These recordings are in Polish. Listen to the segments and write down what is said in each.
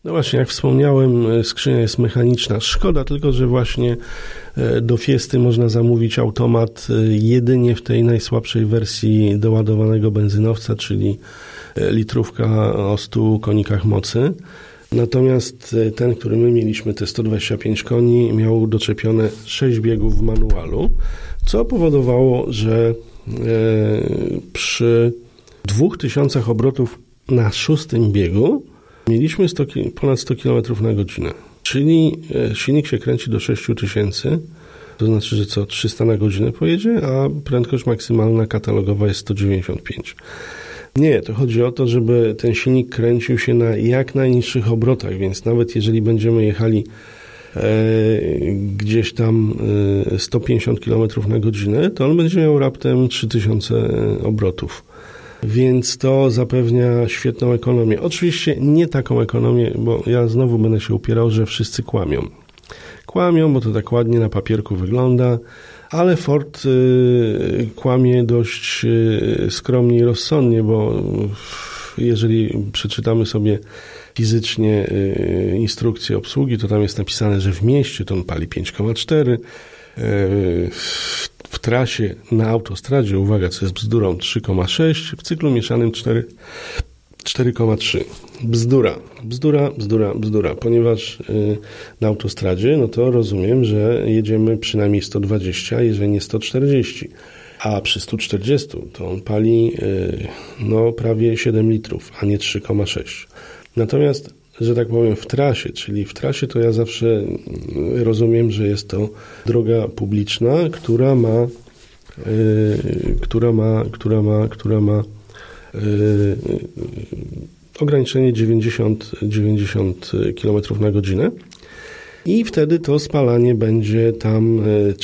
No właśnie, jak wspomniałem, skrzynia jest mechaniczna. Szkoda tylko, że właśnie do Fiesty można zamówić automat jedynie w tej najsłabszej wersji doładowanego benzynowca, czyli litrówka o 100 konikach mocy. Natomiast ten, który my mieliśmy, te 125 koni, miał doczepione 6 biegów w manualu, co powodowało, że przy 2000 obrotów na 6 biegu mieliśmy ponad 100 km na godzinę. Czyli silnik się kręci do 6000, to znaczy, że co 300 na godzinę pojedzie, a prędkość maksymalna katalogowa jest 195. Nie, to chodzi o to, żeby ten silnik kręcił się na jak najniższych obrotach, więc nawet jeżeli będziemy jechali gdzieś tam 150 km na godzinę, to on będzie miał raptem 3000 obrotów. Więc to zapewnia świetną ekonomię. Oczywiście nie taką ekonomię, bo ja znowu będę się upierał, że wszyscy kłamią. Kłamią, bo to tak ładnie na papierku wygląda, ale Ford kłamie dość skromnie i rozsądnie, bo jeżeli przeczytamy sobie fizycznie instrukcję obsługi, to tam jest napisane, że w mieście to on pali 5,4, w trasie na autostradzie, uwaga, co jest bzdurą, 3,6, w cyklu mieszanym 4,3. Bzdura, ponieważ na autostradzie, no to rozumiem, że jedziemy przynajmniej 120, jeżeli nie 140, a przy 140 to on pali prawie 7 litrów, a nie 3,6. Natomiast, że tak powiem, w trasie, czyli w trasie to ja zawsze rozumiem, że jest to droga publiczna, która ma ograniczenie 90 km na godzinę i wtedy to spalanie będzie tam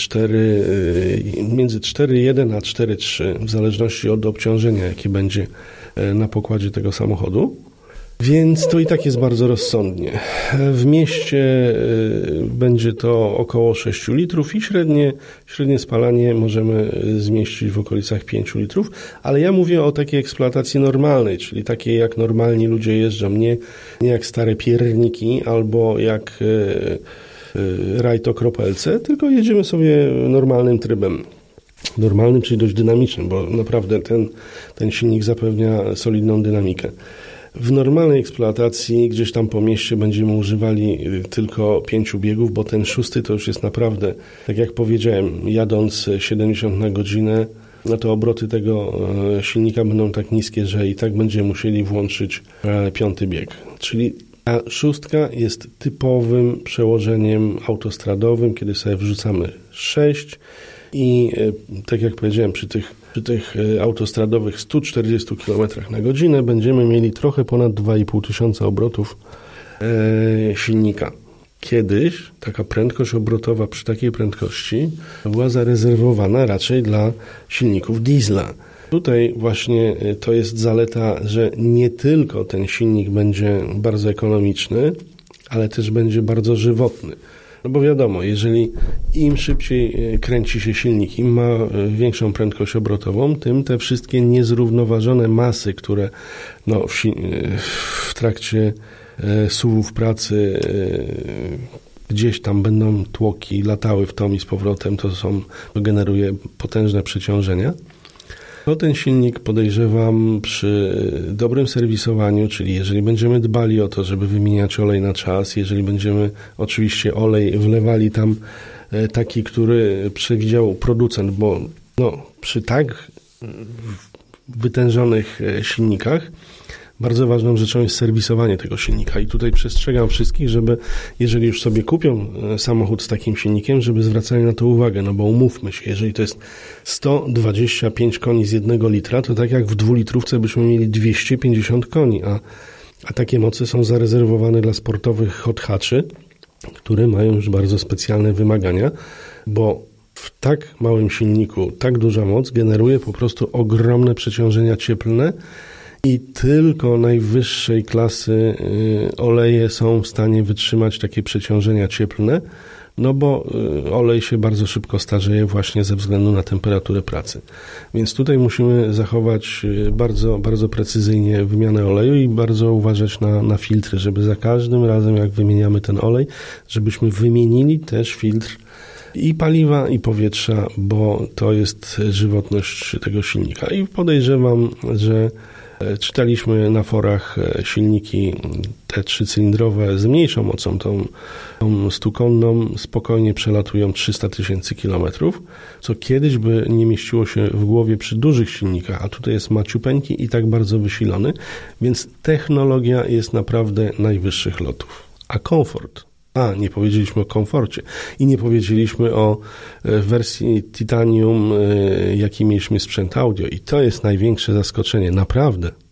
między 4,1 a 4,3 w zależności od obciążenia, jakie będzie na pokładzie tego samochodu. Więc to i tak jest bardzo rozsądnie. W mieście będzie to około 6 litrów i średnie spalanie możemy zmieścić w okolicach 5 litrów, ale ja mówię o takiej eksploatacji normalnej, czyli takiej jak normalni ludzie jeżdżą, nie jak stare pierniki albo jak rajto kropelce, tylko jedziemy sobie normalnym trybem. Normalnym, czyli dość dynamicznym, bo naprawdę ten silnik zapewnia solidną dynamikę. W normalnej eksploatacji gdzieś tam po mieście będziemy używali tylko 5 biegów, bo ten 6 to już jest naprawdę, tak jak powiedziałem, jadąc 70 na godzinę, no to obroty tego silnika będą tak niskie, że i tak będziemy musieli włączyć 5 bieg. Czyli ta 6 jest typowym przełożeniem autostradowym, kiedy sobie wrzucamy 6 i tak jak powiedziałem, przy tych autostradowych 140 km na godzinę będziemy mieli trochę ponad 2500 obrotów silnika. Kiedyś taka prędkość obrotowa przy takiej prędkości była zarezerwowana raczej dla silników diesla. Tutaj właśnie to jest zaleta, że nie tylko ten silnik będzie bardzo ekonomiczny, ale też będzie bardzo żywotny. No bo wiadomo, jeżeli im szybciej kręci się silnik, im ma większą prędkość obrotową, tym te wszystkie niezrównoważone masy, które w trakcie suwów pracy gdzieś tam będą tłoki, latały w tom i z powrotem, to generuje potężne przeciążenia. To ten silnik, podejrzewam, przy dobrym serwisowaniu, czyli jeżeli będziemy dbali o to, żeby wymieniać olej na czas, jeżeli będziemy oczywiście olej wlewali tam taki, który przewidział producent, bo przy tak wytężonych silnikach bardzo ważną rzeczą jest serwisowanie tego silnika i tutaj przestrzegam wszystkich, żeby jeżeli już sobie kupią samochód z takim silnikiem, żeby zwracali na to uwagę, no bo umówmy się, jeżeli to jest 125 koni z 1 litra, to tak jak w 2-litrówce byśmy mieli 250 koni, a takie moce są zarezerwowane dla sportowych hot hatchy, które mają już bardzo specjalne wymagania, bo w tak małym silniku tak duża moc generuje po prostu ogromne przeciążenia cieplne, i tylko najwyższej klasy oleje są w stanie wytrzymać takie przeciążenia cieplne, no bo olej się bardzo szybko starzeje właśnie ze względu na temperaturę pracy. Więc tutaj musimy zachować bardzo, bardzo precyzyjnie wymianę oleju i bardzo uważać na filtry, żeby za każdym razem, jak wymieniamy ten olej, żebyśmy wymienili też filtr i paliwa, i powietrza, bo to jest żywotność tego silnika. I podejrzewam, że czytaliśmy na forach silniki te 3-cylindrowe z mniejszą mocą, tą 100-konną, spokojnie przelatują 300 000 kilometrów, co kiedyś by nie mieściło się w głowie przy dużych silnikach, a tutaj jest maciupeńki i tak bardzo wysilony, więc technologia jest naprawdę najwyższych lotów. A komfort? Nie powiedzieliśmy o komforcie i nie powiedzieliśmy o wersji Titanium, jaki mieliśmy sprzęt audio i to jest największe zaskoczenie, naprawdę.